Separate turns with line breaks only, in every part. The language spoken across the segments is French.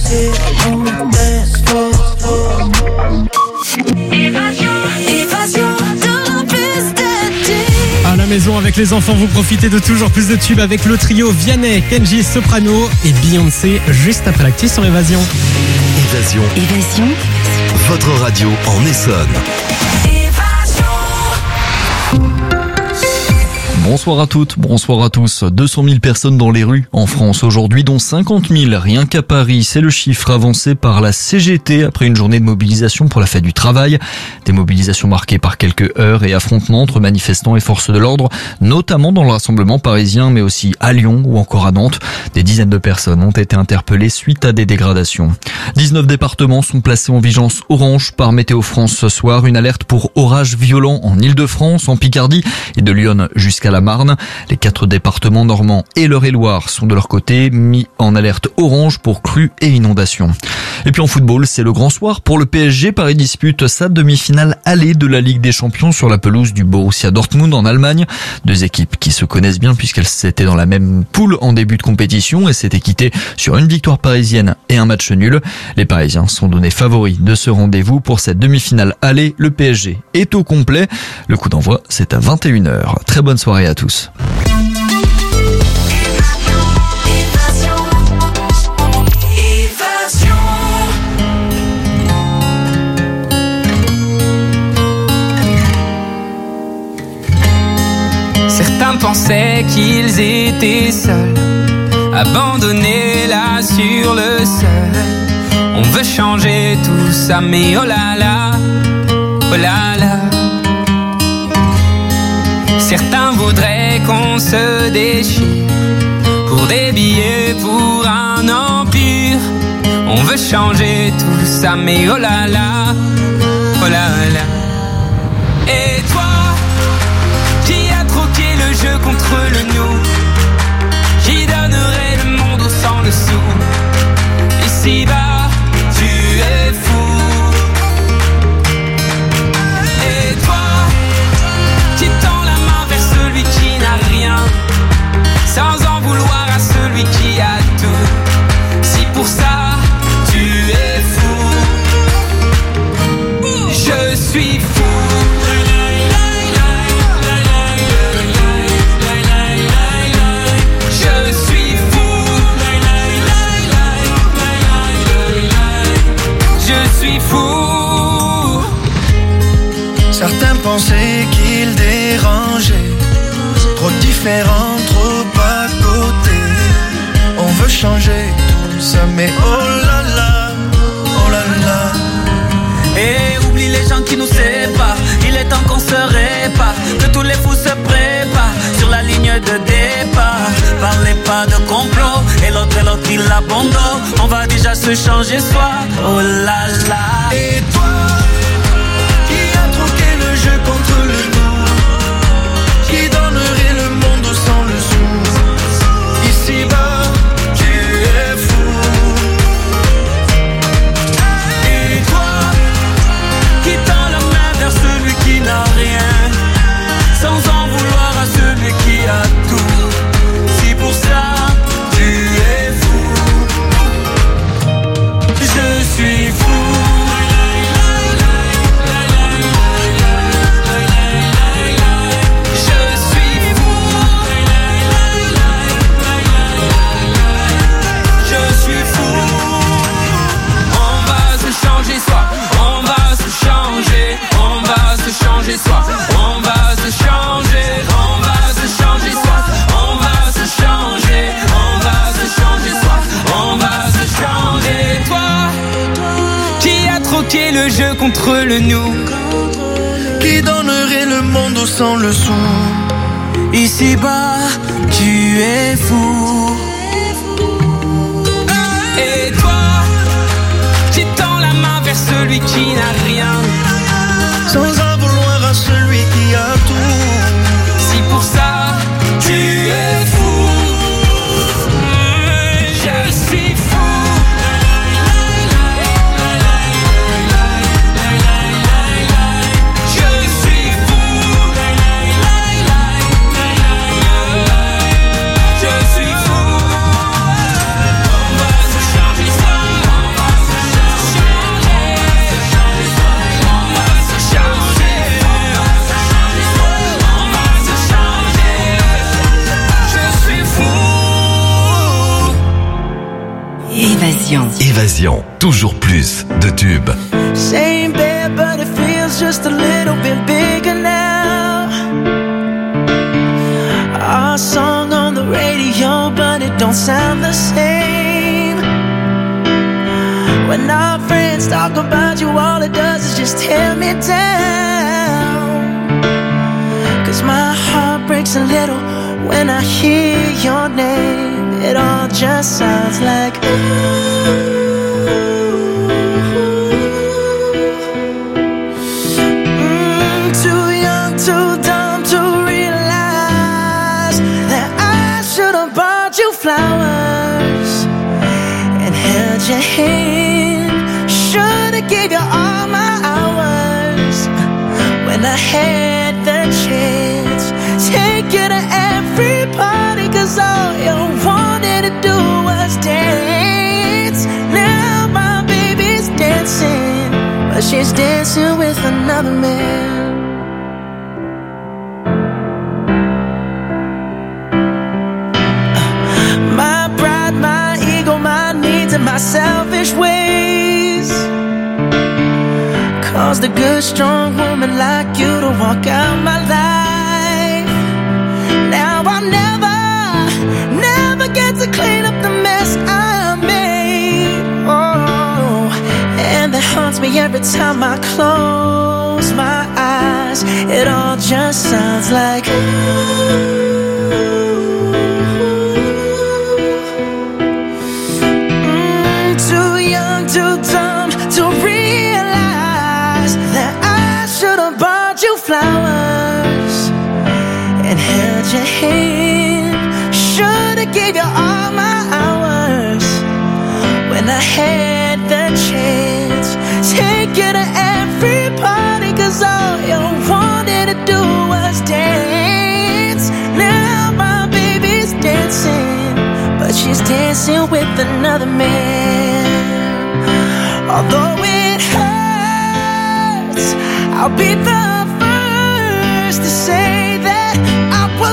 À la maison avec les enfants, vous profitez de toujours plus de tubes avec le trio Vianney, Kenji, Soprano et Beyoncé juste après l'actu sur Évasion.
Évasion. Votre radio en Essonne.
Bonsoir à toutes, bonsoir à tous. 200 000 personnes dans les rues en France aujourd'hui, dont 50 000 rien qu'à Paris. C'est le chiffre avancé par la CGT après une journée de mobilisation pour la fête du travail. Des mobilisations marquées par quelques heurts et affrontements entre manifestants et forces de l'ordre, notamment dans le rassemblement parisien, mais aussi à Lyon ou encore à Nantes. Des dizaines de personnes ont été interpellées suite à des dégradations. 19 départements sont placés en vigilance orange par Météo France ce soir. Une alerte pour orages violents en Île-de-France, en Picardie et de Lyon jusqu'à la Marne. Les 4 départements normands et l'Eure-et-Loire sont de leur côté mis en alerte orange pour crues et inondations. Et puis en football, c'est le grand soir pour le PSG. Paris dispute sa demi-finale aller de la Ligue des Champions sur la pelouse du Borussia Dortmund en Allemagne. 2 équipes qui se connaissent bien puisqu'elles étaient dans la même poule en début de compétition et s'étaient quittées sur une victoire parisienne et un match nul. Les Parisiens sont donnés favoris de ce rendez-vous pour cette demi-finale aller. Le PSG est au complet. Le coup d'envoi, c'est à 21h. Très bonne soirée à tous.
Certains pensaient qu'ils étaient seuls, abandonnés là sur le sol. On veut changer tout ça, mais oh là là, oh là là. Certains voudraient qu'on se déchire pour des billets, pour un empire. On veut changer tout ça, mais oh là là, oh là là. Et toi, qui a troqué le jeu contre le nous, qui donnerait le monde sans le sou. Ici-bas, tu es fou. Et toi, qui tend la main vers celui qui n'a rien, sans en vouloir à celui qui a tout. Si pour ça, tu es fou, je suis fou.
Certains pensaient qu'ils dérangeaient, trop différents, trop à côté. On veut changer tout ça, mais oh là là, oh là là.
Et oublie les gens qui nous séparent, il est temps qu'on se répare, que tous les fous se préparent sur la ligne de départ. Parlez pas de complot, et l'autre il abandonne. On va déjà se changer soi, oh là là.
Et toi, jeu contre le nous, qui donnerait le monde sans le sou. Ici-bas, tu es fou. Et toi, qui tend la main vers celui qui n'a rien, sans en vouloir à celui qui a tout. Si pour ça, tu es fou, je suis fou.
Changer soi, on va se changer, on va se changer soi, on va se changer, on va se changer soi, on va se changer. Toi, qui a troqué le jeu contre le nous,
qui donnerait le monde sans le sou.
Ici-bas, tu es fou. Et toi, qui tend la main vers celui qui n'a rien,
sans en vouloir à celui qui a tout.
Si pour ça, tu es fou, je suis fou. Je suis fou. Je suis fou. On va se changer ça.
Évasion. Évasion. Toujours plus de tubes.
Same bed, but it feels just a little bit bigger now. Our song on the radio, but it don't sound the same. When our friends talk about you, all it does is just tear me down. 'Cause my heart breaks a little when I hear your name. It all just sounds like ooh. Too young, too dumb to realize that I should have bought you flowers and held your hand. Should have gave you all my hours when I had the chance. Take you to every party, 'cause all you wanted to do was dance. Now my baby's dancing, but she's dancing with another man. My pride, my ego, my needs, and my selfish ways caused a good, strong woman like you to walk out my life. Now I'll never get to clean up the mess I made. Oh, and that haunts me every time I close my eyes. It all just sounds like ooh. Too young, too dumb to realize that I should have bought you flowers and held your hand. Should've gave you all my hours when I had the chance. Take you to every party, 'cause all you wanted to do was dance. Now my baby's dancing, but she's dancing with another man. Although it hurts, I'll be the first to say that I was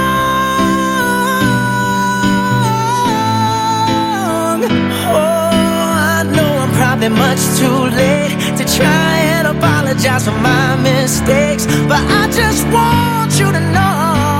wrong. Oh, I know I'm probably much too late to try and apologize for my mistakes, but I just want you to know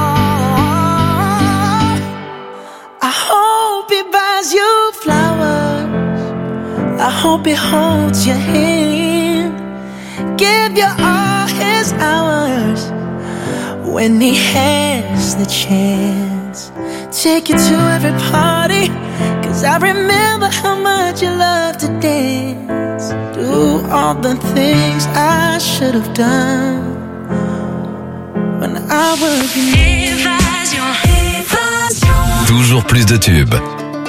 I hope he buys you flowers. I hope he holds your hand, give you all his hours when he has the chance. Take you to every party, 'cause I remember how much you love to dance. Do all the things I should have done when I was in Évasion.
Toujours plus de tubes.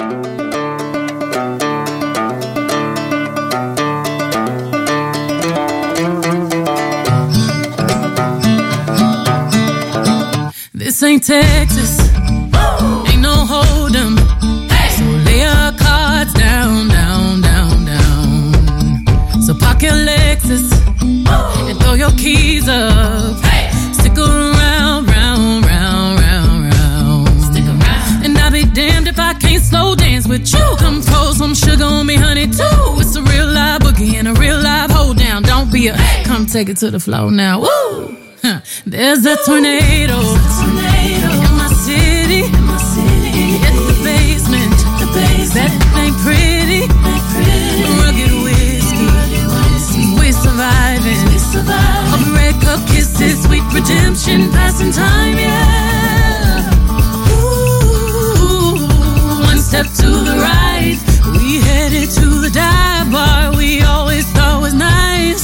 This ain't Texas, ain't no hold'em. So lay your cards down, down, down, down. So park your Lexus and throw your keys up. Stick around, round, round, round, round. Stick around. And I'll be damned if I can't slow dance with you. Come pour some sugar on me, honey, too. It's a real live boogie and a real live hold down. Don't be a come take it to the floor now. Woo! There's a tornado in my city. At the basement. That ain't pretty. Rugged whiskey. We're surviving. Of red cup kisses, sweet redemption, passing time, yeah. Ooh, one step to the right, we headed to the dive bar we always thought was nice.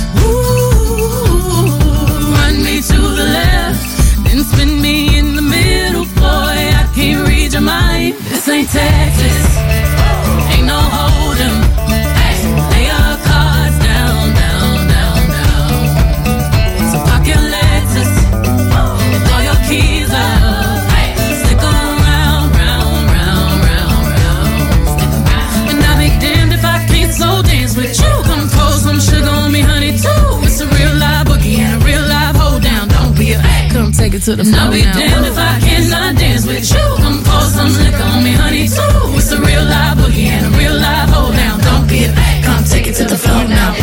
To the left, then spin me in the middle, boy, I can't read your mind. This ain't Texas, ain't no hold'em. Lay your cards down, down, down, down. So park your Lexus and throw your keys up. Stick around, round, round, round, round. And I'll be damned if I can't slow dance with you. Come pour some sugar on me, honey, too. It's a real live boogie and a real live hold down. Don't be a come take it to the floor. I'll be damned if I cannot dance with you. Come pour some liquor on me, honey, too. It's a real live boogie and a real live hold down. Don't be a come take it to the floor now.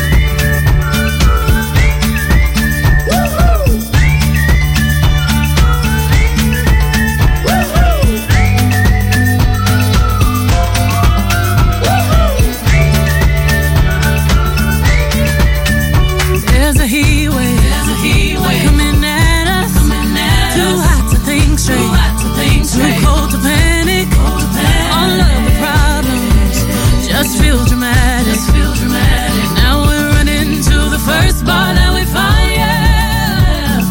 There's a heat wave coming at us. Too hot to think straight, too cold to panic. All of the problems just feel dramatic. Now we're running to the first bar that we find. Yeah.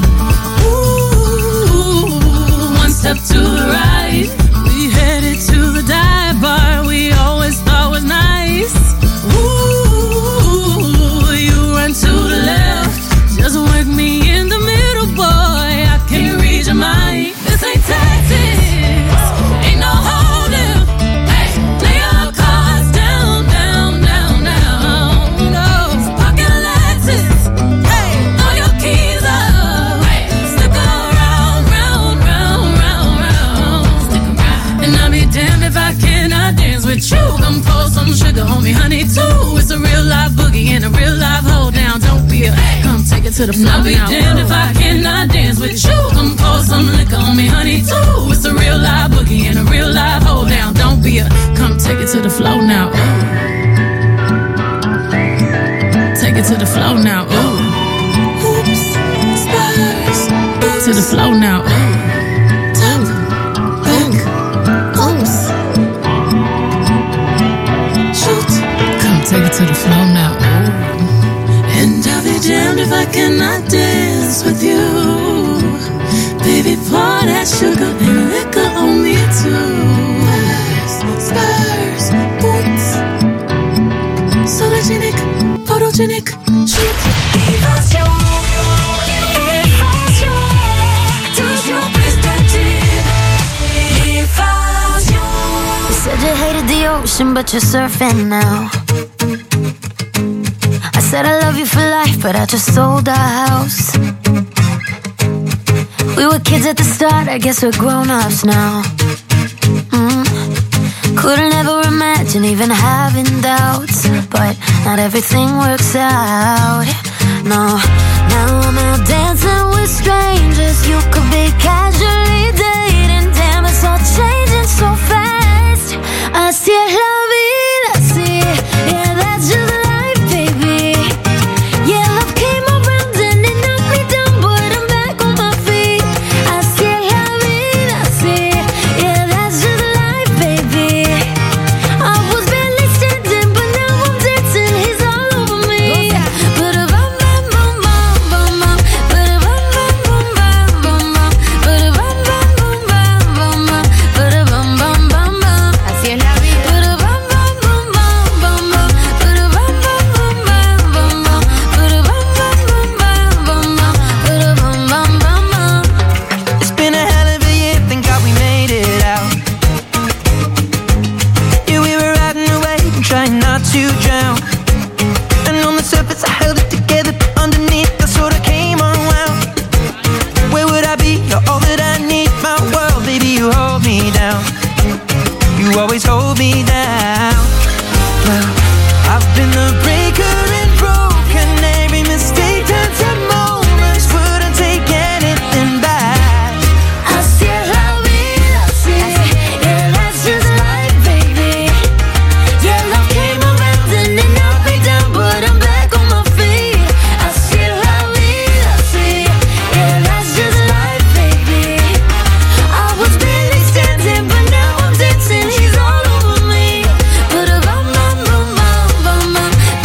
Ooh, one step to the right, we headed to the dive bar we always thought was nice. Ooh, you run to the left, just work me in the middle, boy. I can't read your mind. This ain't Texas, ain't no holding. Lay your cards down, down, down, down. No, pocket Lexus, throw your keys up. Stick around, round, round, round, round. And I'll be damned if I cannot dance with you. Come pour some sugar on me, honey, too. It's a real live boogie and a real live hold down. Don't be a come take it to the floor. I'll be damned if I cannot dance with you. Come pour some liquor on me, honey, too. It's a real live boogie and a real live hold down. Don't be a come take it to the floor now. Ooh. Take it to the floor now. Ooh. Oops, spurs. To the floor now. Ooh. Top, back, oops. Shoot. Come take it to the floor now. Ooh. And I'll be damned if I cannot dance with you. Baby, pour that sugar and liquor on me too. Spurs, boots. Sologenic, photogenic, shoot. Évasion, évasion. Toujours plus d'active. Évasion.
You said you hated the ocean, but you're surfing now. I said I love you for life, but I just sold our house. We were kids at the start, I guess we're grown-ups now. Couldn't ever imagine even having doubts, but not everything works out. No, now I'm out dancing with strangers. You could be casually dating. Damn, it's all changing so fast. Así es la vida, sí. Yeah, that's just life, baby. Yeah, love came around and it knocked me down, but I'm back on my feet. Así es la vida, sí. Yeah, that's just life, baby. I was barely standing, but now I'm dancing. He's all over me. Ba-da-bum, bum, bum, bum, bum, ba-da-bum, bum, bum, bum, bum, ba-da-bum, bum, bum, bum, bum, ba-da-bum, bum, bum, bum. Así es la vida. Ba-da-bum, bum, bum, bum, bum, ba-da-bum, bum, bum, bum, bum, ba-da-bum, bum, bum, bum, ba-da-bum, bum, bum, bum.
It's been a hell of a year, thank God we made it out. Yeah, we were riding away and trying not to drown. And on the surface I held it together, but underneath I sort of came unwound. Where would I be? You're all that I need, my world, baby, you hold me down. You always hold me down. Well, I've been the breaker and broken. Every mistake turns to moments. Wouldn't take anything back.
Así es la vida, sí. Yeah, that's just life, baby. Yeah, love came around and it knocked me down, but I'm back on my feet. Así es la vida, sí. Yeah, that's just life, baby. I was barely standing, but now I'm dancing. He's all over me. Ba-da-bum, bum, bum, bum, bum, bum.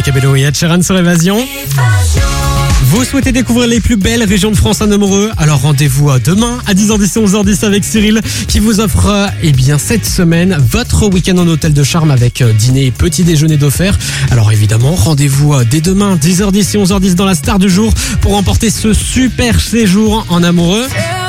Cabello et Ed Sheeran sur Évasion. Vous souhaitez découvrir les plus belles régions de France en amoureux? Alors rendez-vous demain à 10h10 et 11h10 avec Cyril qui vous offre cette semaine votre week-end en hôtel de charme avec dîner et petit déjeuner d'offert. Alors évidemment, rendez-vous dès demain 10h10 et 11h10 dans la star du jour pour remporter ce super séjour en amoureux.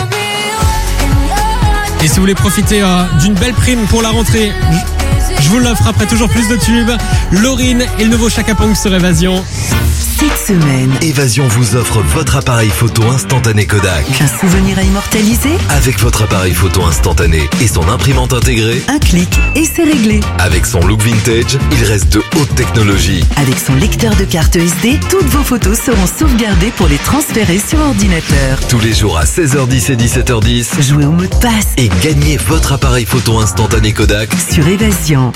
Et si vous voulez profiter d'une belle prime pour la rentrée, je vous l'offre après toujours plus de tubes. Laurine et le nouveau Chaka Ponk sur Évasion.
Cette semaine, Évasion vous offre votre appareil photo instantané Kodak.
Un souvenir à immortaliser?
Avec votre appareil photo instantané et son imprimante intégrée,
un clic et c'est réglé.
Avec son look vintage, il reste de haute technologie.
Avec son lecteur de carte SD, toutes vos photos seront sauvegardées pour les transférer sur ordinateur.
Tous les jours à 16h10 et 17h10,
jouez au mot de passe
et gagnez votre appareil photo instantané Kodak
sur Évasion.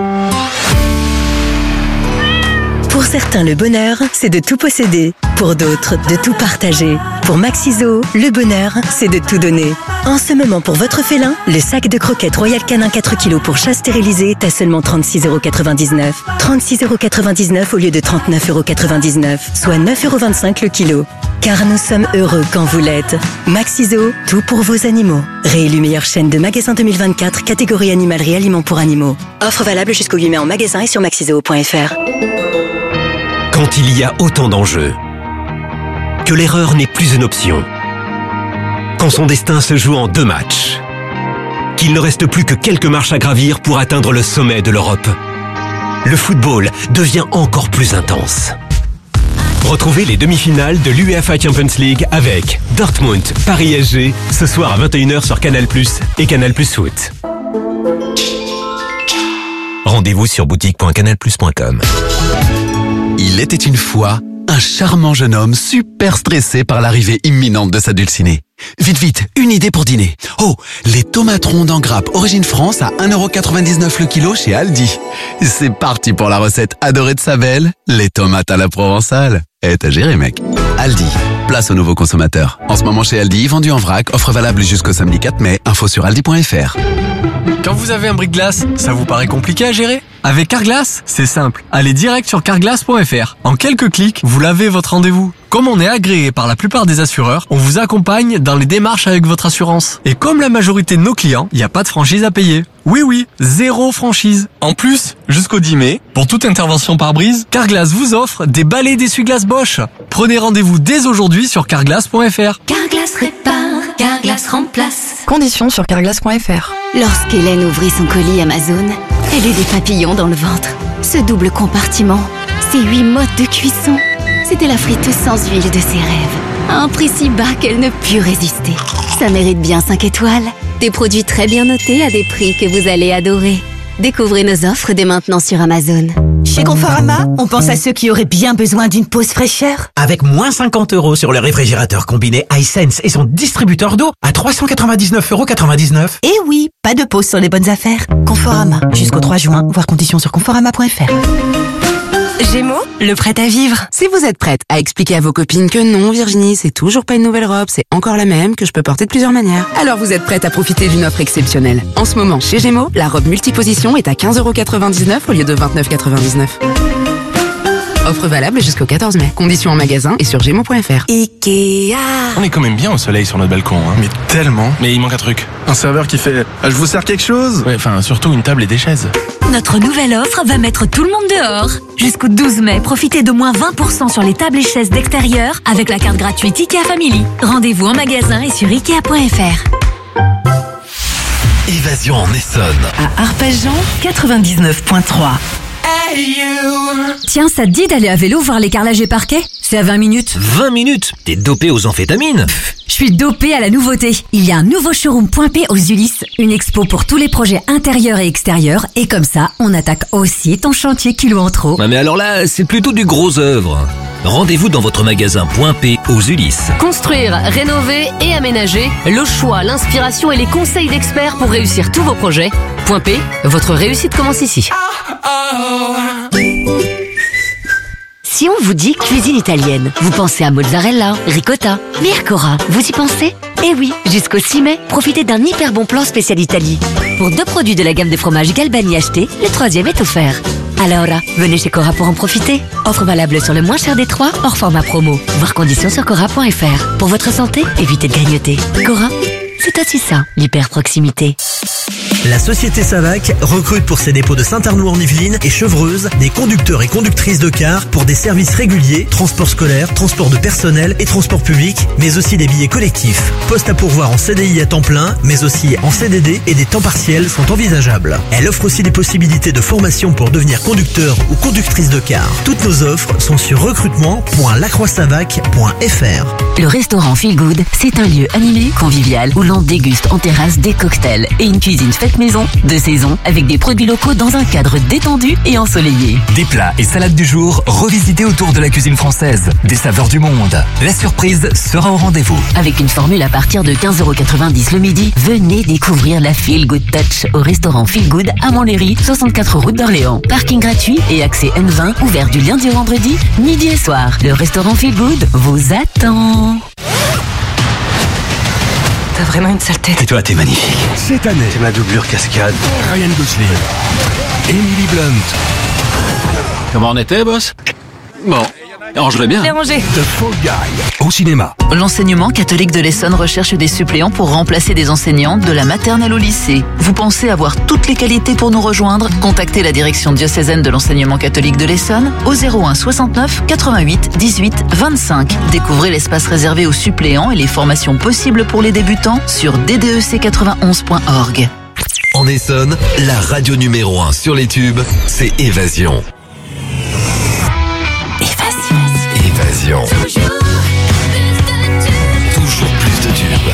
Pour certains, le bonheur, c'est de tout posséder. Pour d'autres, de tout partager. Pour Maxiso, le bonheur, c'est de tout donner. En ce moment, pour votre félin, le sac de croquettes Royal Canin 4 kg pour chat stérilisé est à seulement 36,99 €. 36,99 € au lieu de 39,99 €, soit 9,25 € le kilo. Car nous sommes heureux quand vous l'êtes. Maxiso, tout pour vos animaux. Réélu meilleure chaîne de magasins 2024, catégorie animalerie aliments pour animaux. Offre valable jusqu'au 8 mai en magasin et sur maxiso.fr.
Quand il y a autant d'enjeux, que l'erreur n'est plus une option, quand son destin se joue en 2 matchs, qu'il ne reste plus que quelques marches à gravir pour atteindre le sommet de l'Europe, le football devient encore plus intense. Retrouvez les demi-finales de l'UEFA Champions League avec Dortmund, Paris SG, ce soir à 21h sur Canal+ et Canal+ Foot. Rendez-vous sur boutique.canalplus.com.
Il était une fois un charmant jeune homme super stressé par l'arrivée imminente de sa dulcinée. Vite, vite, une idée pour dîner. Oh, les tomates rondes en grappe origine France à 1,99 € le kilo chez Aldi. C'est parti pour la recette adorée de sa belle, les tomates à la provençale. T'as géré, mec. Aldi, place aux nouveaux consommateurs. En ce moment chez Aldi, vendu en vrac, offre valable jusqu'au samedi 4 mai, info sur aldi.fr.
Quand vous avez un bris-de-glace, ça vous paraît compliqué à gérer? Avec Carglass, c'est simple. Allez direct sur carglass.fr. En quelques clics, vous lavez votre rendez-vous. Comme on est agréé par la plupart des assureurs, on vous accompagne dans les démarches avec votre assurance. Et comme la majorité de nos clients, il n'y a pas de franchise à payer. Oui, 0 franchise. En plus, jusqu'au 10 mai, pour toute intervention par brise, Carglass vous offre des balais d'essuie-glace Bosch. Prenez rendez-vous dès aujourd'hui sur carglass.fr.
Carglass répare, Carglass remplace.
Conditions sur carglass.fr.
Lorsqu'Hélène ouvrit son colis Amazon, elle eut des papillons dans le ventre. Ce double compartiment, ces 8 modes de cuisson, c'était la friteuse sans huile de ses rêves. À un prix si bas qu'elle ne put résister. Ça mérite bien 5 étoiles. Des produits très bien notés à des prix que vous allez adorer. Découvrez nos offres dès maintenant sur Amazon.
Chez Conforama, on pense à ceux qui auraient bien besoin d'une pause fraîcheur.
Avec moins 50 € sur le réfrigérateur combiné iSense et son distributeur d'eau à 399,99 €.
Et oui, pas de pause sur les bonnes affaires. Conforama, jusqu'au 3 juin, voir conditions sur conforama.fr.
Gémeaux, le prêt à vivre. Si vous êtes prête à expliquer à vos copines que non, Virginie, c'est toujours pas une nouvelle robe, c'est encore la même, que je peux porter de plusieurs manières, alors vous êtes prête à profiter d'une offre exceptionnelle. En ce moment, chez Gémeaux, la robe multiposition est à 15,99 € au lieu de 29,99 €. Offre valable jusqu'au 14 mai. Conditions en magasin et sur Gémeaux.fr.
Ikea.
On est quand même bien au soleil sur notre balcon, hein.
Mais tellement.
Mais il manque un truc.
Un serveur qui fait « Je vous sers quelque chose ?»
Ouais, enfin, surtout une table et des chaises.
Notre nouvelle offre va mettre tout le monde dehors. Jusqu'au 12 mai, profitez de moins 20% sur les tables et chaises d'extérieur avec la carte gratuite Ikea Family. Rendez-vous en magasin et sur Ikea.fr.
Évasion en Essonne.
À Arpajon, 99.3.
Tiens, ça te dit d'aller à vélo voir les carrelages et parquets? C'est à 20 minutes.
20 minutes? T'es dopé aux amphétamines?
Je suis dopé à la nouveauté. Il y a un nouveau showroom Point P aux Ulysses. Une expo pour tous les projets intérieurs et extérieurs. Et comme ça, on attaque aussi ton chantier kilo en trop.
Mais alors là, c'est plutôt du gros œuvre. Rendez-vous dans votre magasin Point P aux Ulysses.
Construire, rénover et aménager, le choix, l'inspiration et les conseils d'experts pour réussir tous vos projets. Point P, votre réussite commence ici.
Si on vous dit cuisine italienne, vous pensez à mozzarella, ricotta, mais Arcora, vous y pensez? Eh oui, jusqu'au 6 mai, profitez d'un hyper bon plan spécial Italie. Pour 2 produits de la gamme de fromage Galbani achetés, le 3e est offert. Alors là, venez chez Cora pour en profiter. Offre valable sur le moins cher des 3, hors format promo. Voir conditions sur Cora.fr. Pour votre santé, évitez de grignoter. Cora, c'est aussi ça, l'hyper-proximité.
La société Savac recrute pour ses dépôts de Saint-Arnoux-en-Yvelines et Chevreuse des conducteurs et conductrices de cars pour des services réguliers, transport scolaire, transport de personnel et transport public, mais aussi des billets collectifs. Postes à pourvoir en CDI à temps plein, mais aussi en CDD et des temps partiels sont envisageables. Elle offre aussi des possibilités de formation pour devenir conducteur ou conductrice de car. Toutes nos offres sont sur recrutement.lacroixsavac.fr.
Le restaurant Feel Good, c'est un lieu animé, convivial, où l'on déguste en terrasse des cocktails et une cuisine faite maison, de saison, avec des produits locaux dans un cadre détendu et ensoleillé.
Des plats et salades du jour revisités autour de la cuisine française, des saveurs du monde. La surprise sera au rendez-vous.
Avec une formule à partir de 15,90€ le midi, venez découvrir la Feel Good Touch au restaurant Feel Good à Montlhéry, 64 route d'Orléans. Parking gratuit et accès N20 ouvert du lundi au vendredi, midi et soir. Le restaurant Feel Good vous attend.
T'as vraiment une sale tête.
Et toi, t'es magnifique.
Cette année,
C'est ma doublure cascade.
Ryan Gosling, Emily Blunt.
Comment on était, boss? Bon, range-le bien.
Bien rangé.
The Fall Guy, au cinéma.
L'enseignement catholique de l'Essonne recherche des suppléants pour remplacer des enseignantes de la maternelle au lycée. Vous pensez avoir toutes les qualités pour nous rejoindre? Contactez la direction diocésaine de l'enseignement catholique de l'Essonne au 01 69 88 18 25. Découvrez l'espace réservé aux suppléants et les formations possibles pour les débutants sur ddec91.org.
En Essonne, la radio numéro 1 sur les tubes, c'est Évasion. Évasion. Toujours plus de tubes.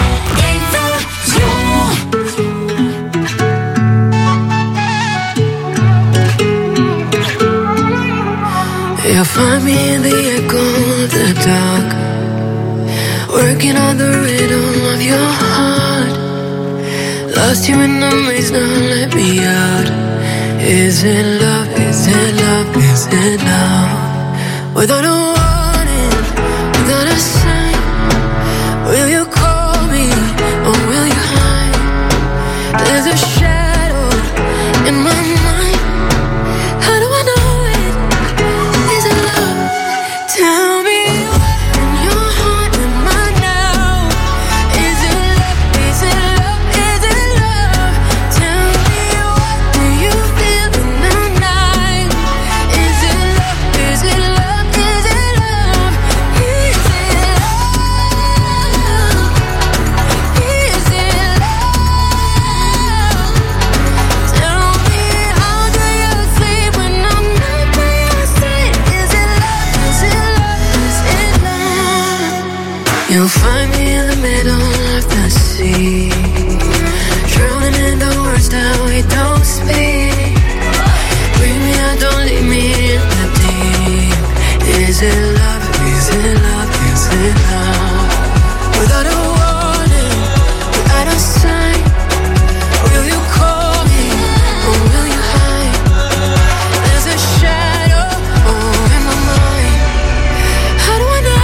You'll find me in the echo of the dark, working on the rhythm of your heart. Lost you in the maze, now let me out. Is it love? Is it love? Is it love? Without a warning, without a sign, will you call me or will you hide? There's a shadow in my mind. How do I know it? Is it love? Tell me in your heart, in mine now. Is it love? Is it love? Is it love? Tell me what do you feel in the night? Is it love? Is it love? You'll find me in the middle of the sea, drowning in the words that we don't speak. Bring me out, don't leave me in the deep. Is it love? Is it love? Is it love? Without a warning, without a sign, will you call me or will you hide? There's a shadow in my mind. How do I know?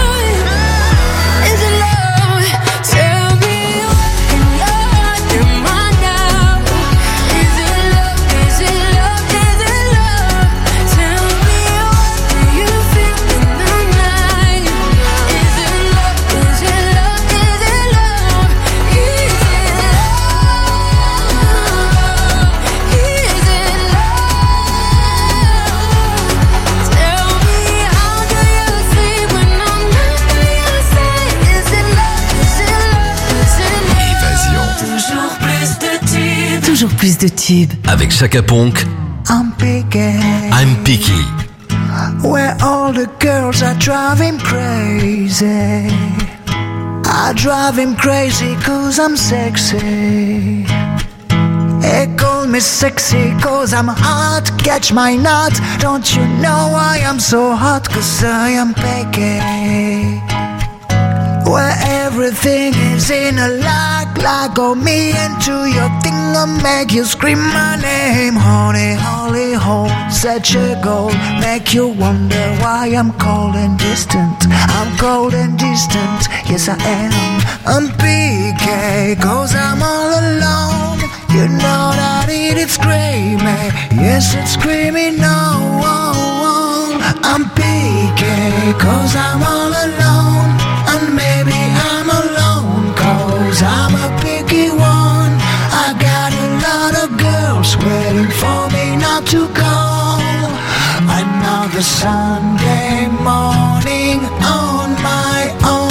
Toujours plus de tubes.
Avec Chaka Ponk,
I'm
picky.
Where all the girls are driving crazy. I drive him crazy cause I'm sexy. They call me sexy cause I'm hot. Catch my nut. Don't you know I am so hot cause I am picky. Where everything is in a like go me into your thing and make you scream my name. Honey, holy hole, such a goal. Make you wonder why I'm cold and distant. I'm cold and distant, yes I am. I'm PK, cause I'm all alone. You know that it's screaming, yes it's screaming no. I'm picky cause I'm all alone, and maybe I'm alone cause I'm a picky one. I got a lot of girls waiting for me not to go. Another Sunday morning on my own.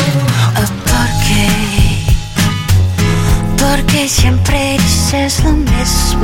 Porque siempre dices lo mismo.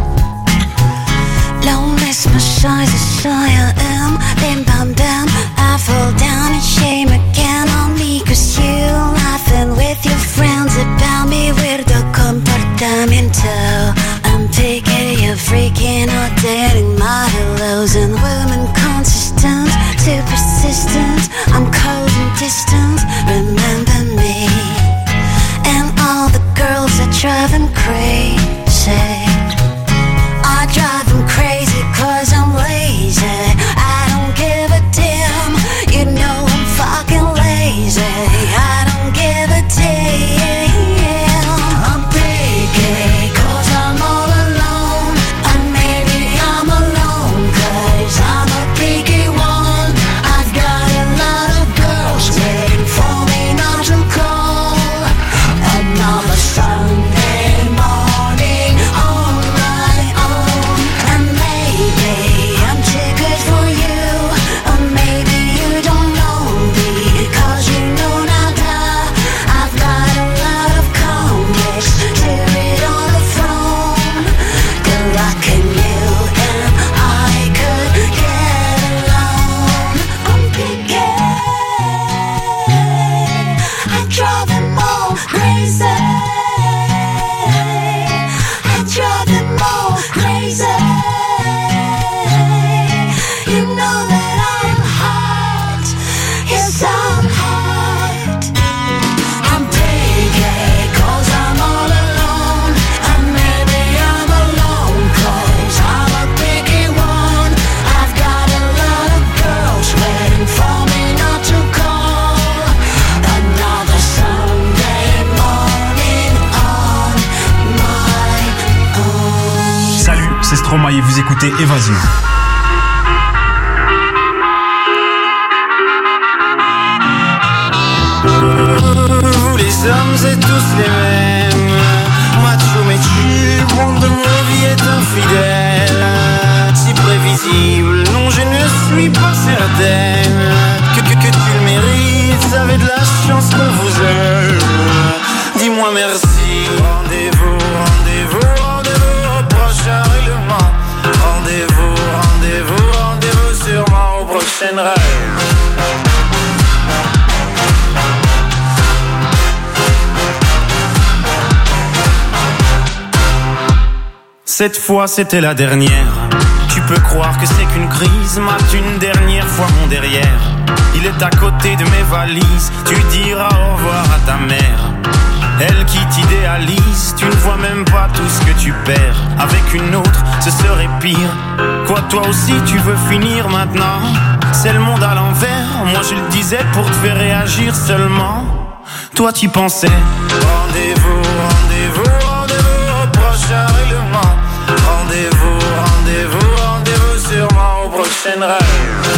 Lo mismo soy, I am. Bim bam bam, I fall down in shame again on me. Cause you laughing with your friends about me. Weirdo comportamiento. I'm picky, you're freaking out, dating my hellos. And women consistent, too persistent. I'm cold and distant, remember me. And all the girls that drive him crazy. I drive him crazy cause I'm lazy. I don't give a damn, you know I'm fucking lazy. I don't give a damn. I'm picky cause I'm all alone, and maybe I'm alone cause I'm a picky one. I've got a lot of girls waiting for me not to call. Another Sunday morning on my own, and maybe I'm too good for you, or maybe you don't know me, cause you know nada. I've got a lot of comics to read on the phone. Good luck in you and I could get along. I'm picky, I drive them all crazy. I drive them all crazy. You know that I'm hot. Yes, I'm hot. I'm picky cause I'm all alone, and maybe I'm alone cause I'm a picky one. I've got a lot of girls waiting for me not to call. Another Sunday morning on my own.
Salut, c'est Stromae et vous écoutez Évasion.
Vous les hommes êtes tous les mêmes. Macho mais tu, monde de ma vie est infidèle. Si prévisible, non je ne suis pas certaine que tu le mérites. Vous avez de la chance qu'on vous aime. Dis-moi merci. Rendez-vous, rendez-vous, rendez-vous au prochain règlement. Rendez-vous, rendez-vous, rendez-vous sûrement au prochain rêve. Cette fois c'était la dernière. Tu peux croire que c'est qu'une crise. Mate une dernière fois mon derrière. Il est à côté de mes valises. Tu diras au revoir à ta mère. Elle qui t'idéalise. Tu ne vois même pas tout ce que tu perds. Avec une autre ce serait pire. Quoi toi aussi tu veux finir maintenant? C'est le monde à l'envers. Moi je le disais pour te faire réagir seulement. Toi t'y pensais. Rendez-vous, rendez-vous, rendez-vous au prochain règlement. Rendez-vous, rendez-vous, rendez-vous sûrement au prochain rêve.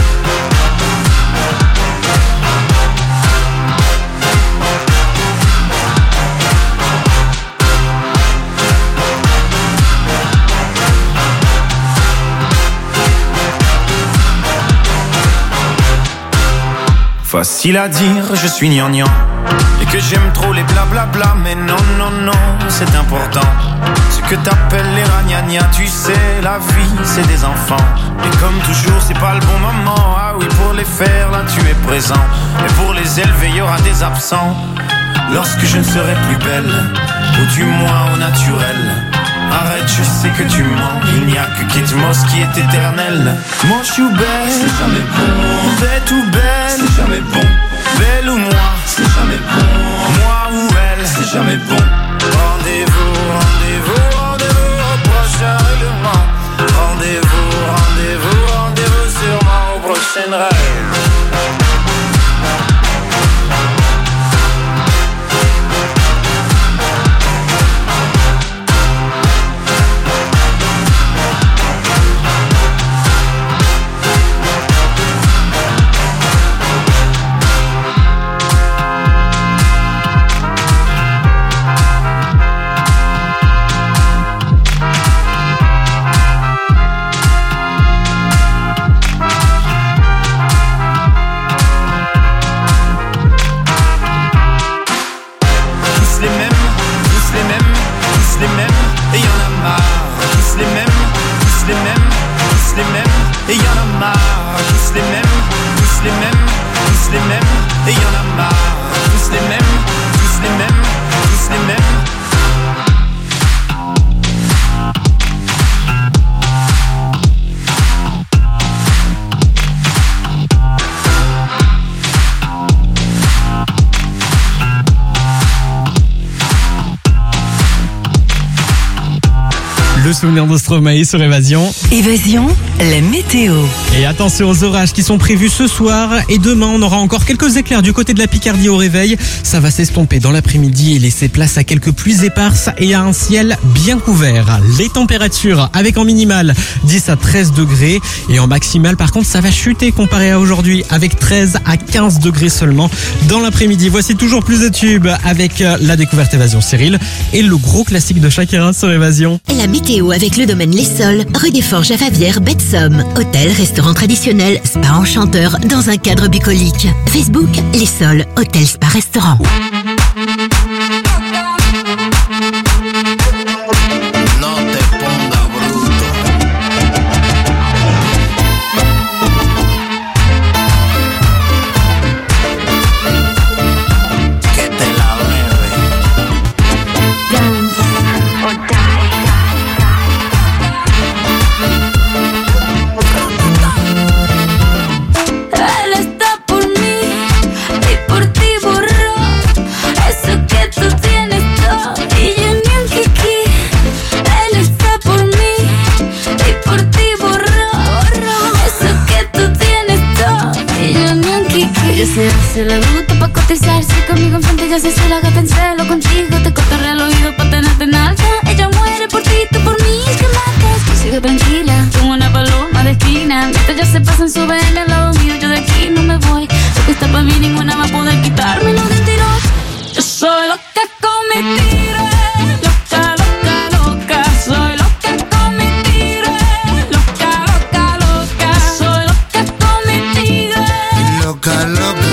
Facile à dire, je suis gnangnan, et que j'aime trop les blablabla. Mais non, non, non, c'est important. Ce que t'appelles les ragnagnas, tu sais, la vie, c'est des enfants. Et comme toujours, c'est pas le bon moment. Ah oui, pour les faire, là, tu es présent. Et pour les élever, il y aura des absents. Lorsque je ne serai plus belle, ou du moins au naturel. Arrête, je sais que tu mens. Il n'y a que Kate Moss qui est éternelle. Moi je suis belle, c'est jamais bon. Bête ou belle, c'est jamais bon. Belle ou moi, c'est jamais bon. Moi ou elle, c'est jamais bon. Rendez-vous, rendez-vous, rendez-vous au prochain règlement. Rendez-vous, rendez-vous, rendez-vous sûrement au prochain rêve. et y'en a marre. Tous les mêmes, tous les mêmes, tous les mêmes, et y'en a marre. Tous les mêmes, tous les mêmes, tous les mêmes.
Le souvenir de Stromae sur Évasion.
Évasion, la météo.
Et attention aux orages qui sont prévus ce soir et demain. On aura encore quelques éclairs du côté de la Picardie au réveil. Ça va s'estomper dans l'après-midi et laisser place à quelques pluies éparses et à un ciel bien couvert. Les températures avec en minimal 10 à 13 degrés et en maximal par contre ça va chuter comparé à aujourd'hui avec 13 à 15 degrés seulement dans l'après-midi. Voici toujours plus de tubes avec la découverte Évasion Cyril et le gros classique de Shakira sur Évasion.
La météo avec le domaine Les Sols, rue des Forges à Favière, baie de Somme. Hôtel, restaurant traditionnel, spa enchanteur dans un cadre bucolique. Facebook, Les Sols, hôtel, spa, restaurant.
Se le gusta pa' cotizarse conmigo enfrente, ya se la gata en celo contigo. Te cortaré el oído pa' tenerte en alta. Ella muere por ti, tú por mí, que matas. Tú sigue tranquila, como una paloma de esquina. Mientras ya se pasan, suben al lado mío. Yo de aquí no me voy, porque está pa' mí, ninguna va a poder quitarme lo del tiro. Yo soy loca con mi tiro. Loca, loca, loca. Soy loca con mi tiro. Loca, loca, loca. Soy loca con mi tiro.
Loca, loca.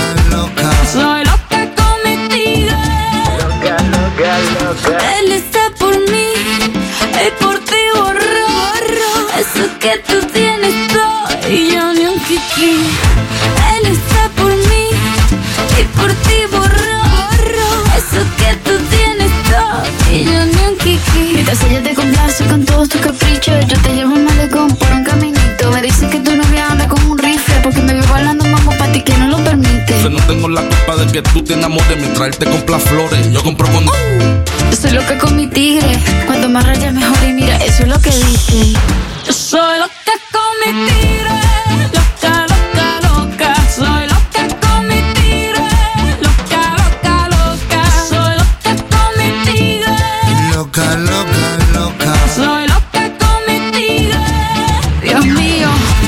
Soy loca con mi tigre.
Loca, loca, loca.
Él está por mí y por ti borró. Eso que tú tienes todo y yo ni un kiki. Él está por mí y por ti borró. Eso que tú tienes todo y yo ni un kiki. Mientras ella te complace con todos tus caprichos, yo te llevo un malecón por un caminito. Me dice que tu novia anda con un rifle porque me veo bailando mambo pa' ti que no lo permite.
Yo no tengo la culpa de que tú te enamores mientras él te compra flores. Yo compro con...
Yo soy loca con mi tigre. Cuanto más rayas mejor y mira, eso es lo que dicen. Yo soy loca con mi tigre. Loca, loca, loca. Soy loca con mi tigre. Loca, loca, loca. Soy loca con mi tigre.
Loca, loca, loca.
Soy loca con mi tigre. Dios mío.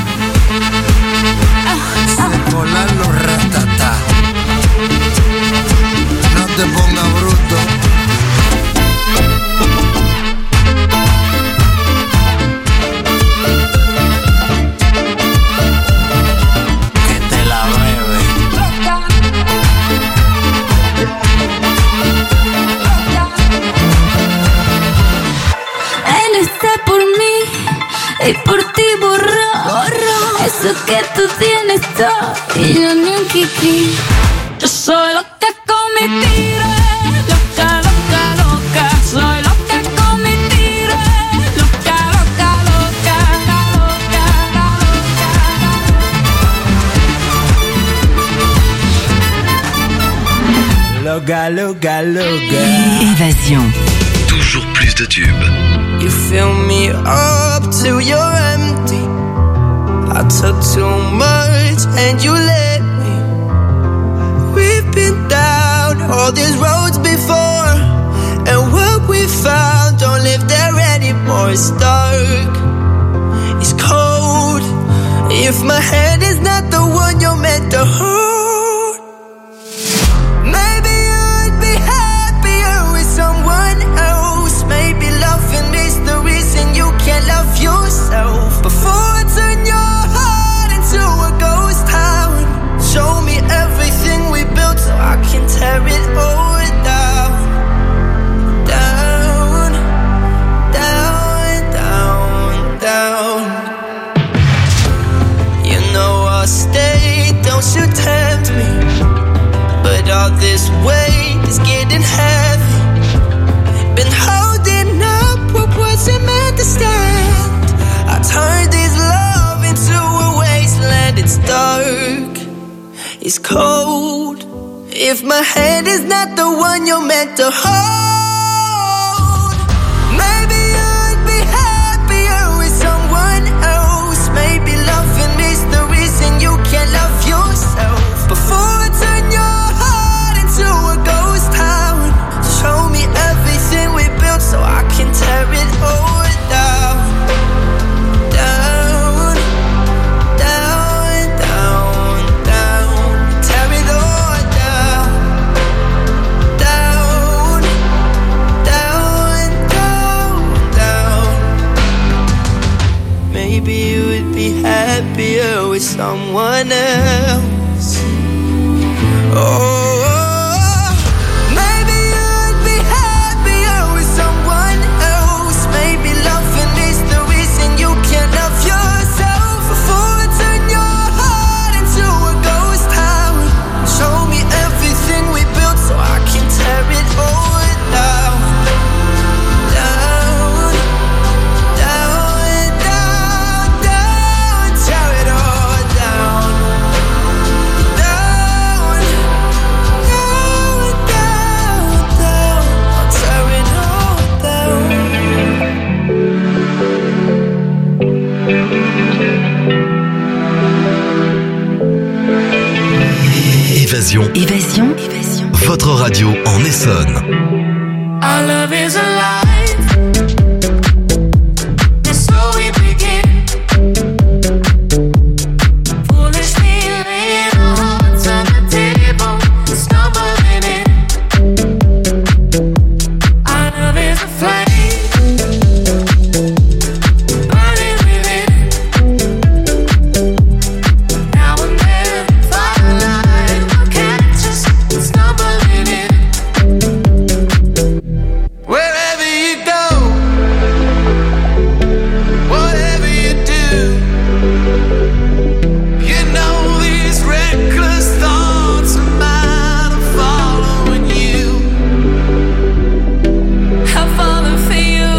Se colan los ratatá. No te pongas bruto. Que te la bebe.
Él está por mí y por ti borró. Eso que tú tienes todo y yo ni un kiki. Yo soy loca con mi tigre. Loca, loca, loca. Soy loca con mi tigre. Loca, loca, loca.
Loca, loca, loca.
Évasion.
Toujours plus de tubes.
You fill me up till you're empty. I took too much and you let me. We've been down all these roads before, and what we found don't live there anymore. It's dark, it's cold. If my hand is not the one you're meant to hold, maybe I'd be happier with someone else. Maybe loving is the reason you can't love yourself. Before I turn your heart into a ghost town, show me everything we built so I can tear it all down. Down, down, down, down.
is cold. If my hand is not the one you're meant to hold, maybe you'd be happier with someone else. Maybe loving is the reason you can't love yourself. Before I turn your heart into a ghost town, show me everything we built so I can tear it all down. Down, down, down, down. Tear it all down. Down, down, down, down. Maybe you would be happier with someone else. Oh.
Évasion. Votre radio en Essonne.
Our love is alive. And so we begin. Foolishly laying our hearts on the table, stumbling in. Our love is a flame, burning within. Now and then, firelight will catch us stumbling in. Wherever you go, whatever you do, you know these reckless thoughts of mine are following you. I'll follow for you,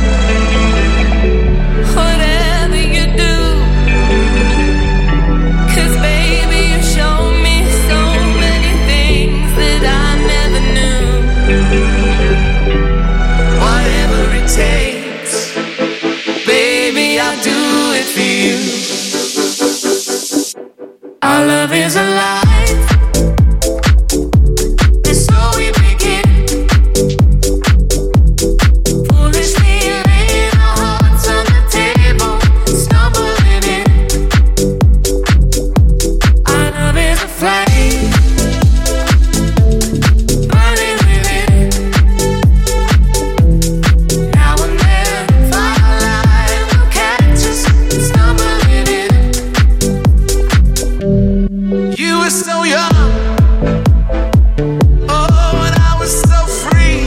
whatever you do. 'Cause baby, you show me so many things that I never knew. Whatever it takes, baby, I'll do it for you. Our love is alive, and so we begin. Foolishly laying our hearts on the table, stumbling in. Our love is a flame, burning within. Now and then, firelight will catch us stumbling in. You were so young, oh, and I was so free.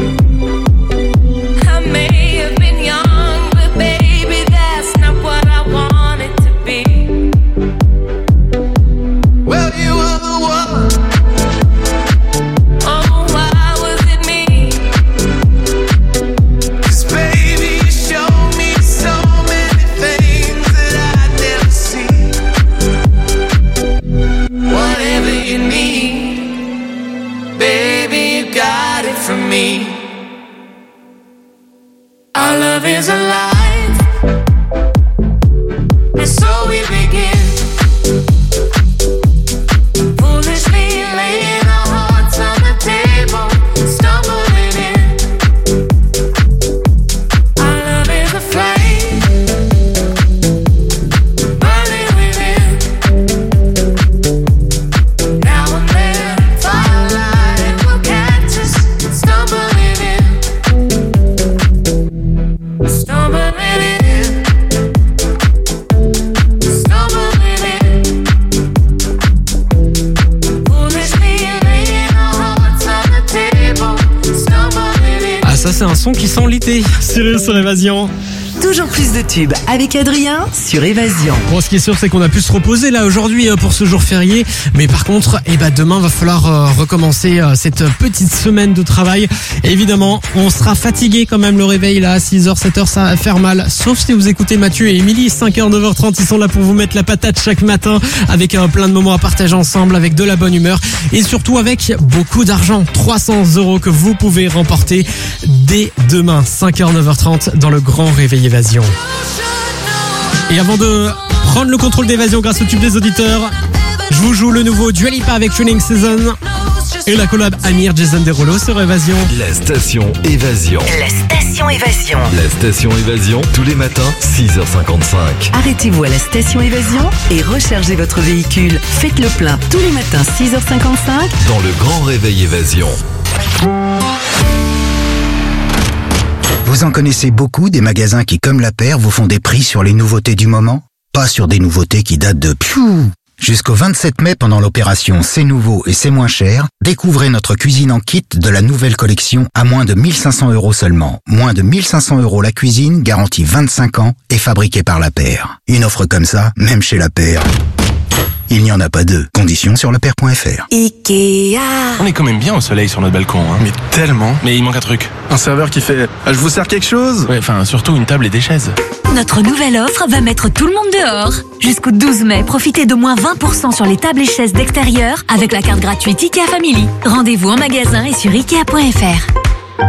I may have been young, but baby, that's not what I wanted to be. Well, you were the one. Oh, why was it me? 'Cause baby, you showed me so many things that I'd never seen. Whatever you need, baby, you got it from me. Our love is alive, and so we begin. Foolishly laying our hearts on the table, stumbling in. Our love is a flame, burning within. Now and then, firelight will catch us stumbling in. Stumbling in. Stumbling in. Foolishly laying our hearts on the table, stumbling in.
Ah, ça, c'est un son qui sent l'été. Sirius sur Évasion.
toujours plus de tubes avec Adrien sur Évasion.
Bon, ce qui est sûr, c'est qu'on a pu se reposer là aujourd'hui pour ce jour férié. Mais par contre, demain va falloir recommencer cette petite semaine de travail. Et évidemment, on sera fatigué quand même. Le réveil là à 6h, 7h, ça va faire mal. Sauf si vous écoutez Mathieu et Émilie, 5h, 9h30, ils sont là pour vous mettre la patate chaque matin avec plein de moments à partager ensemble, avec de la bonne humeur et surtout avec beaucoup d'argent. 300 € que vous pouvez remporter dès demain, 5h, 9h30 dans le grand réveil Évasion. Et avant de prendre le contrôle d'Évasion grâce au tube des auditeurs, je vous joue le nouveau Dua Lipa avec Training Season et la collab Amir Jason Derulo sur Évasion.
La station Évasion.
La station Évasion.
La station Évasion, tous les matins, 6h55.
Arrêtez-vous à la station Évasion et rechargez votre véhicule. Faites le plein tous les matins, 6h55.
Dans le grand réveil Évasion.
Vous en connaissez beaucoup des magasins qui, comme La Paire, vous font des prix sur les nouveautés du moment? Pas sur des nouveautés qui datent de Jusqu'au 27 mai, pendant l'opération C'est nouveau et c'est moins cher, découvrez notre cuisine en kit de la nouvelle collection à moins de 1500 € seulement. Moins de 1500 € la cuisine, garantie 25 ans et fabriquée par La Paire. Une offre comme ça, même chez La Paire, il n'y en a pas deux. Conditions sur lepaire.fr.
Ikea.
On est quand même bien au soleil sur notre balcon, hein. Mais tellement. Mais il manque un truc. Un serveur qui fait « Je vous sers quelque chose ?» Ouais, enfin, surtout une table et des chaises.
Notre nouvelle offre va mettre tout le monde dehors. Jusqu'au 12 mai, profitez de moins 20% sur les tables et chaises d'extérieur avec la carte gratuite IKEA Family. Rendez-vous en magasin et sur Ikea.fr.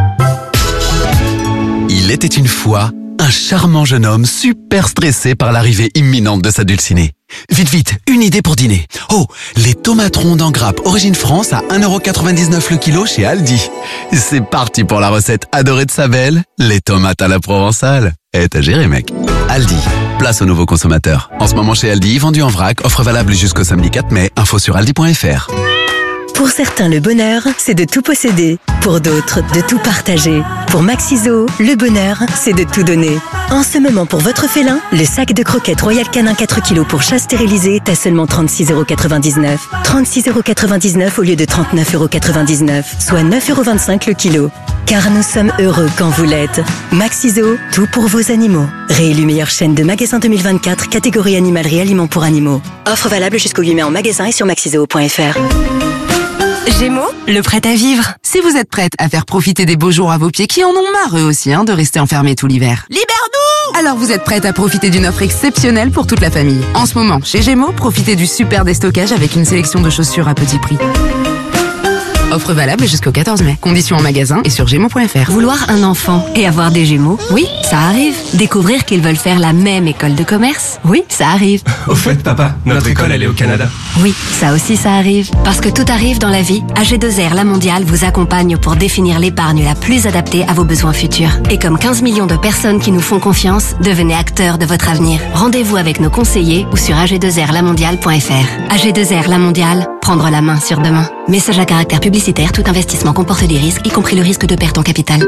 Il était une fois un charmant jeune homme super stressé par l'arrivée imminente de sa dulcinée. Vite, vite, une idée pour dîner. Oh, les tomates rondes en grappe origine France à 1,99 € le kilo chez Aldi. C'est parti pour la recette adorée de sa belle, les tomates à la provençale. T'as géré, mec. Aldi, place aux nouveaux consommateurs. En ce moment chez Aldi, vendu en vrac, offre valable jusqu'au samedi 4 mai, info sur aldi.fr.
Pour certains, le bonheur, c'est de tout posséder. Pour d'autres, de tout partager. Pour Maxiso, le bonheur, c'est de tout donner. En ce moment, pour votre félin, le sac de croquettes Royal Canin 4 kg pour chat stérilisé est à seulement 36,99 €. 36,99 € au lieu de 39,99 €, soit 9,25 € le kilo. Car nous sommes heureux quand vous l'êtes. Maxiso, tout pour vos animaux. Réélu meilleure chaîne de magasins 2024, catégorie animalerie aliments pour animaux. Offre valable jusqu'au 8 mai en magasin et sur maxiso.fr.
Gémeaux, le prêt à vivre. Si vous êtes prête à faire profiter des beaux jours à vos pieds qui en ont marre eux aussi de rester enfermés tout l'hiver. Libère-nous! Alors vous êtes prête à profiter d'une offre exceptionnelle pour toute la famille. En ce moment, chez Gémeaux, profitez du super déstockage avec une sélection de chaussures à petit prix. Offre valable jusqu'au 14 mai. Conditions en magasin et sur Gémeaux.fr.
Vouloir un enfant et avoir des Gémeaux, oui, ça arrive. Découvrir qu'ils veulent faire la même école de commerce, oui, ça arrive.
Au fait, papa, notre école, elle est au Canada.
Oui, ça aussi, ça arrive. Parce que tout arrive dans la vie, AG2R La Mondiale vous accompagne pour définir l'épargne la plus adaptée à vos besoins futurs. Et comme 15 millions de personnes qui nous font confiance, devenez acteurs de votre avenir. Rendez-vous avec nos conseillers ou sur ag2rlamondiale.fr. AG2R La Mondiale, prendre la main sur demain. Message à caractère publicitaire, tout investissement comporte des risques, y compris le risque de perte en capital.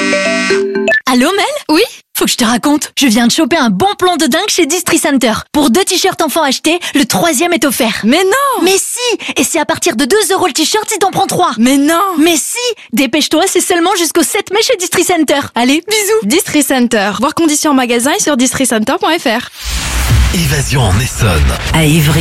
Allô Mel? Oui? Faut que je te raconte. Je viens de choper un bon plan de dingue chez Distri Center. Pour 2 t-shirts enfants achetés, le 3e est offert.
Mais non!
Mais si! Et c'est à partir de 2 € le t-shirt si t'en prends 3.
Mais non!
Mais si! Dépêche-toi, c'est seulement jusqu'au 7 mai chez Distri Center. Allez, bisous!
Distri Center. Voir conditions en magasin et sur districenter.fr.
Évasion en Essonne.
À Ivry,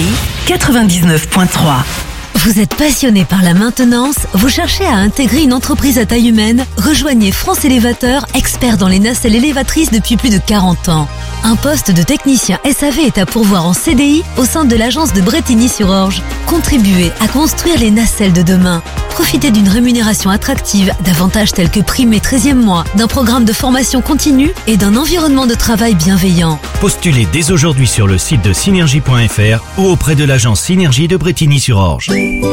99.3.
Vous êtes passionné par la maintenance, vous cherchez à intégrer une entreprise à taille humaine? Rejoignez France Élévateur, expert dans les nacelles élévatrices depuis plus de 40 ans. Un poste de technicien SAV est à pourvoir en CDI au sein de l'agence de Brétigny-sur-Orge. Contribuez à construire les nacelles de demain. Profitez d'une rémunération attractive, d'avantages tels que prime et 13e mois, d'un programme de formation continue et d'un environnement de travail bienveillant.
Postulez dès aujourd'hui sur le site de synergie.fr ou auprès de l'agence Synergie de Brétigny-sur-Orge.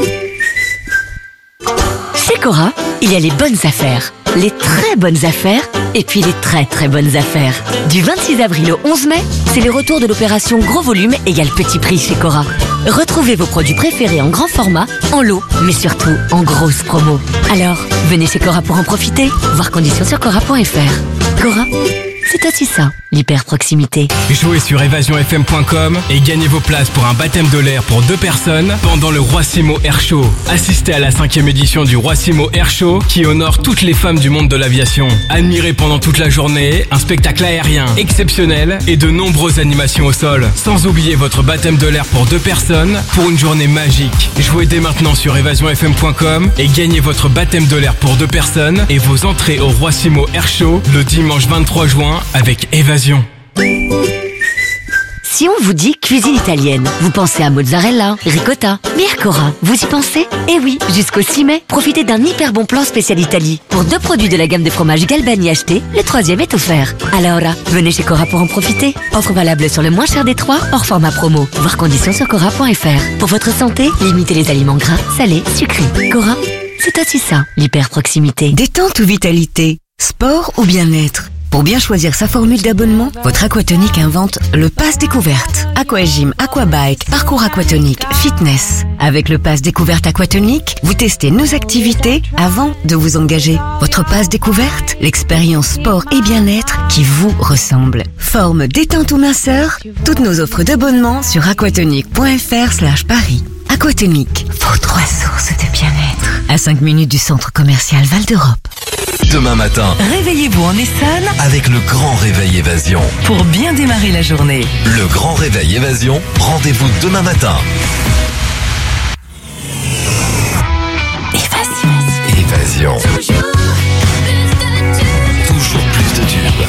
Chez Cora, il y a les bonnes affaires, les très bonnes affaires et puis les très très bonnes affaires. Du 26 avril au 11 mai, c'est le retour de l'opération Gros Volume égale Petit Prix chez Cora. Retrouvez vos produits préférés en grand format, en lot, mais surtout en grosse promo. Alors, venez chez Cora pour en profiter. Voir conditions sur Cora.fr. Cora, c'est aussi ça, l'hyper-proximité.
Jouez sur évasionfm.com et gagnez vos places pour un baptême de l'air pour 2 personnes pendant le Roi Simo Air Show. Assistez à la 5e édition du Roi Simo Air Show qui honore toutes les femmes du monde de l'aviation. Admirez pendant toute la journée un spectacle aérien exceptionnel et de nombreuses animations au sol. Sans oublier votre baptême de l'air pour 2 personnes pour une journée magique. Jouez dès maintenant sur évasionfm.com et gagnez votre baptême de l'air pour 2 personnes et vos entrées au Roi Simo Air Show le dimanche 23 juin avec Évasion.
Si on vous dit cuisine italienne, vous pensez à mozzarella, ricotta, mais Cora, vous y pensez? Eh oui, jusqu'au 6 mai, profitez d'un hyper bon plan spécial Italie. Pour 2 produits de la gamme de fromage Galbani achetés, le 3e est offert. Alors, venez chez Cora pour en profiter. Offre valable sur le moins cher des 3, hors format promo. Voir conditions sur cora.fr. Pour votre santé, limitez les aliments gras, salés, sucrés. Cora, c'est aussi ça, l'hyper-proximité.
Détente ou vitalité? Sport ou bien-être? Pour bien choisir sa formule d'abonnement, votre Aquatonic invente le Pass Découverte. Aquagym, Aquabike, parcours aquatonique, fitness. Avec le Pass Découverte Aquatonic, vous testez nos activités avant de vous engager. Votre Pass Découverte, l'expérience sport et bien-être qui vous ressemble. Forme, détente ou minceur, toutes nos offres d'abonnement sur aquatonic.fr/Paris. Aquatonic, vos 3 sources de bien-être. À 5 minutes du centre commercial Val d'Europe.
Demain matin,
Réveillez-vous en Essonne
avec le grand réveil Évasion.
pour bien démarrer la journée.
Le grand réveil Évasion, rendez-vous demain matin. Évasion. Toujours plus de tubes.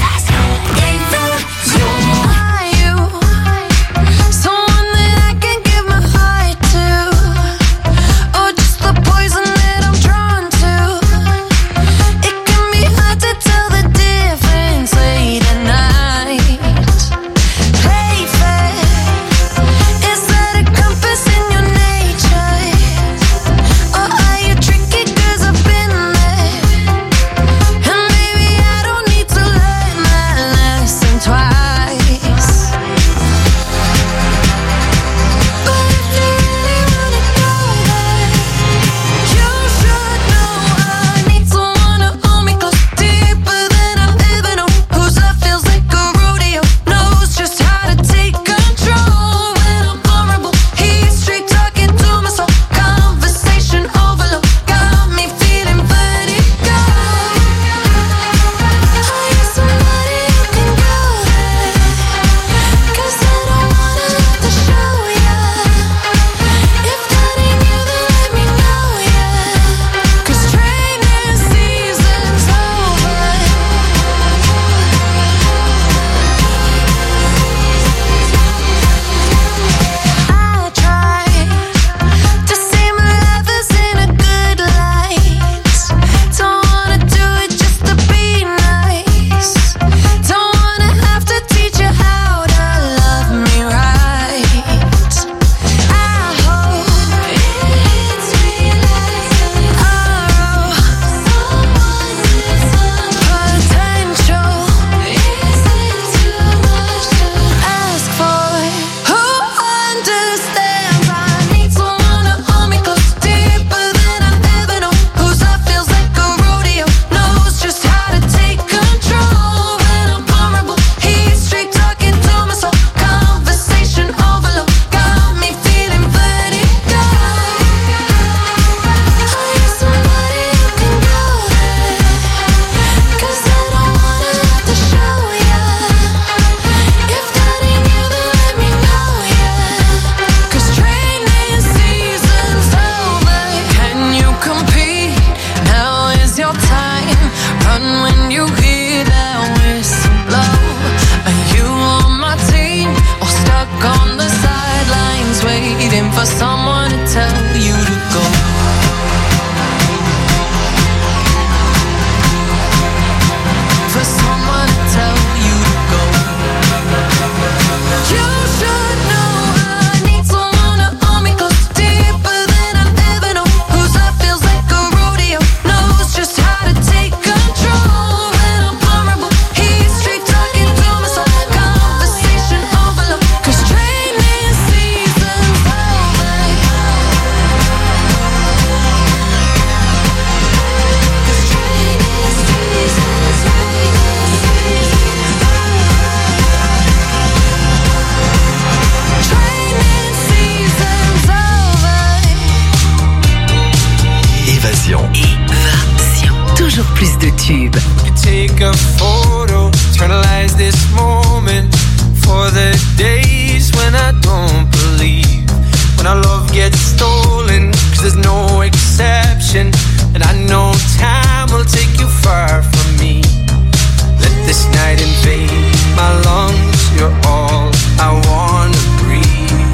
tubes.
Take a photo, eternalize this moment for the days when I don't believe, when our love gets stolen, 'cause there's no exception, and I know time will take you far from me. Let this night invade my lungs, you're all I wanna breathe.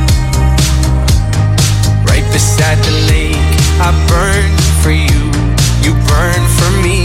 Right beside the lake, I burn for you, you burn for me.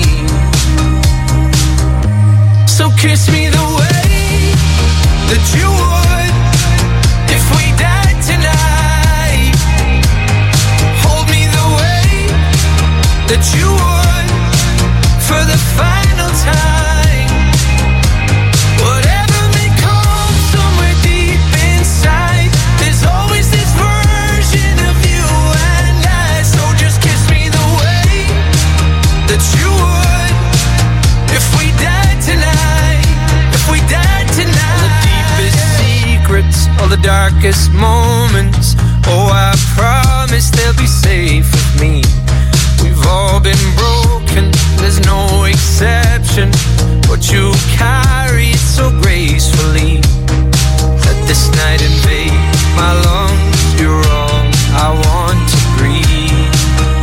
So kiss me the way that you would if we died tonight. Hold me the way that you would for the final time. Whatever may come somewhere deep inside, there's always this version of you and I. So just kiss me the way that you would if we died tonight. If we died tonight. All the deepest secrets, all the darkest moments, oh, I promise they'll be safe with me. We've all been broken, there's no exception, but you carry it so gracefully. Let this night invade my lungs, you're all I want to breathe.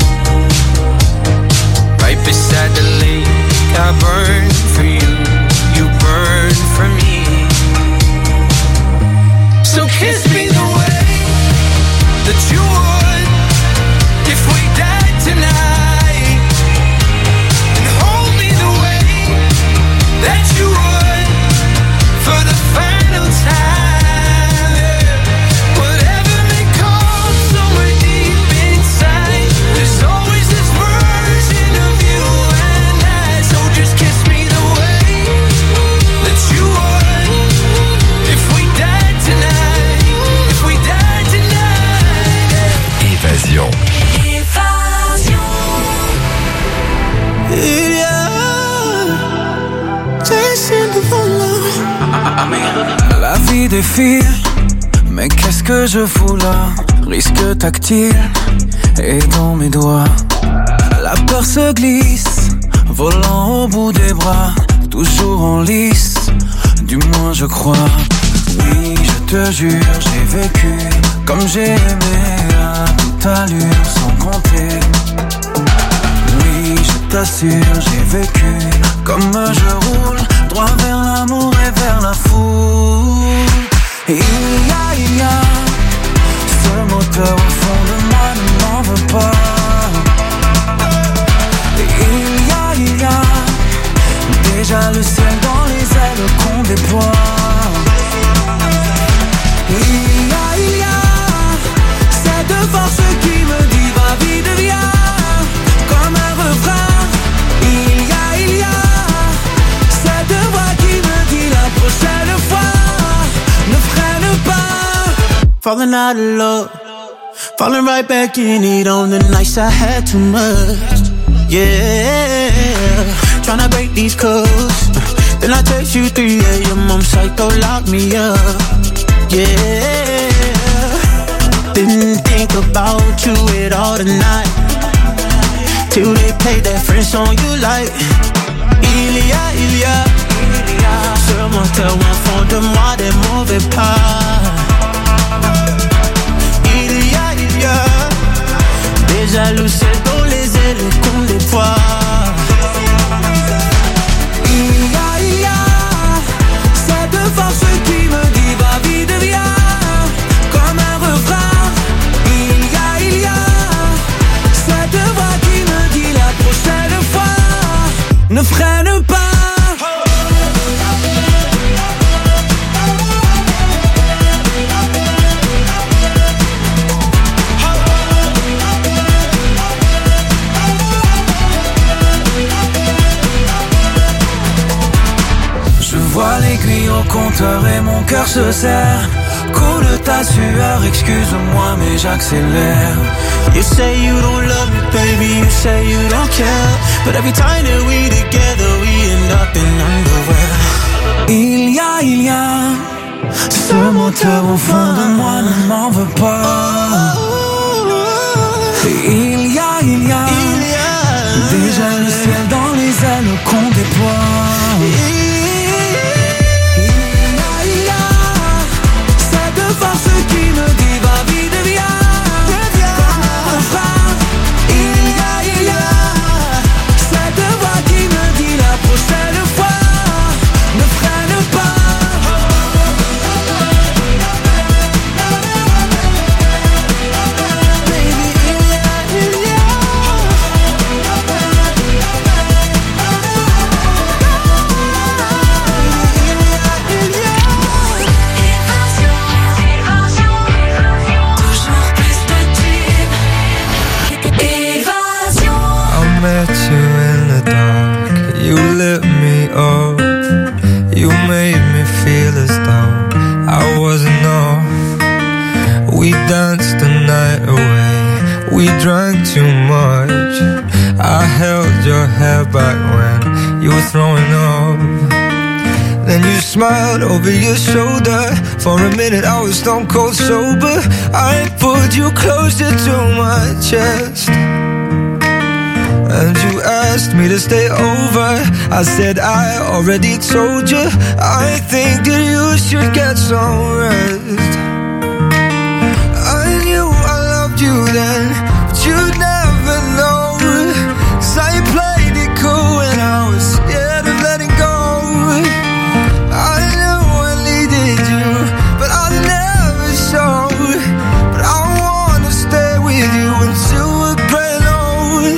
Right beside the lake, I burn for you, you burn for me. So kiss me the way that you would if we died tonight, and hold me the way that you would for the final time. Whatever may come somewhere deep inside, there's always this version of you and I. So just kiss me the way that you would if we died tonight, if we died tonight.
Évasion.
La vie défile, mais qu'est-ce que je fous là? Risque tactile et dans mes doigts. La peur se glisse, volant au bout des bras, toujours en lice, du moins je crois. Oui, je te jure, j'ai vécu comme j'ai aimé à toute allure sans compter. Oui, je t'assure, j'ai vécu comme je roule, droit vers l'amour et vers la foule. Il y a ce moteur au fond de moi, ne m'en veux pas. Il y a déjà le ciel dans les ailes qu'on déploie. Il y a cette force qui me dit va vite viens, comme un refrain. Il y a cette voix qui me dit la prochaine fois ne freine pas. Falling out of love, falling right back in it on the nights I had too much. Yeah, tryna break these codes. Then I text you 3 a.m. I'm psycho, lock me up. Yeah, didn't think about you at all tonight, till they play that French song you like. Il y a ce moteur au fond de moi, des mauvais pas. Il y a déjà le ciel dans les ailes qu'on déploie. Il y a cette force qui me dit va vite viens, comme un refrain. Il y a cette voix qui me dit la prochaine fois ne freine pas. Je vois l'aiguille au compteur et mon cœur se serre. Coule ta sueur, excuse-moi mais j'accélère. You say you don't love me, baby, you say you don't care, but every time that we together, we end up in underwear. Il y a ce moteur au fond de moi, ne m'en veux pas. Il y a déjà le ciel dans les airs le compte déploie. Cette force qui me dit va vite, viens. Comme un refrain. Il y a cette voix qui me dit la prochaine fois ne freine pas. Met you in the dark, you lit me up, you made me feel as though I wasn't enough. We danced the night away, we drank too much. I held your hair back when you were throwing up. Then you smiled over your shoulder. For a minute I was stone cold sober. I pulled you closer to my chest, and you asked me to stay over. I said I already told you. I think that you should get some rest. I knew I loved you then, but you'd never know. 'Cause I played it cool when I was scared of letting go. I knew I needed you, but I never showed. But I wanna stay with you until we're gray old.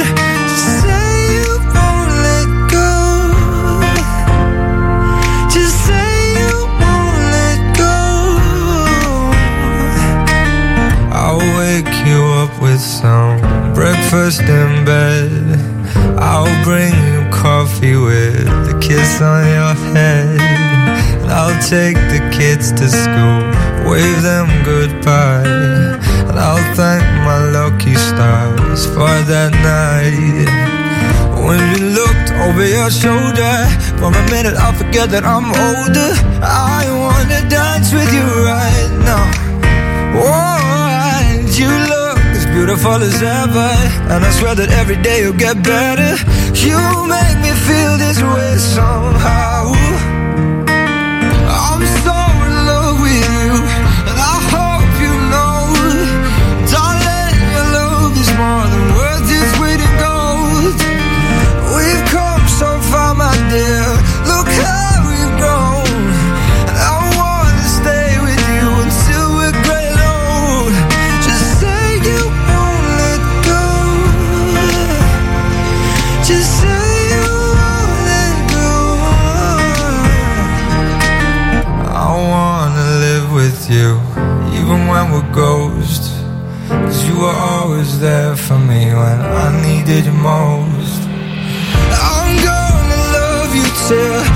With some breakfast in bed, I'll bring you coffee with a kiss on your head. And I'll take the kids to school, wave them goodbye. And I'll thank my lucky stars for that night. When you looked over your shoulder, for a minute I forget that I'm older. I wanna dance with you right now. Oh, and you look beautiful as ever, and I swear that every day you'll get better. You make me feel this way somehow. I'm so in love with you, and I hope you know, darling, your love is more than worth its weight in gold. We've come so far, my dear, look how we've grown. And I wanna stay with you until we're gray old. Just say you just say you won't let go. I wanna live with you, even when we're ghosts. 'Cause you were always there for me when I needed you most. I'm gonna love you till